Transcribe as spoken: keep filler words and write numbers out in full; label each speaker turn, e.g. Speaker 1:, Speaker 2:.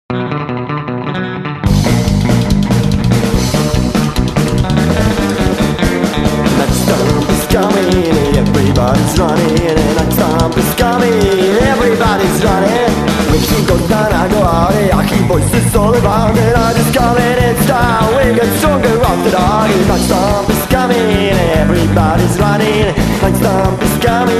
Speaker 1: Everybody's running, and I stomp is coming. Everybody's running. When she goes down, I go out. I keep voices all around, and I just call it in style. We get stronger after dark. And I stomp is coming. Everybody's running. I stomp is coming.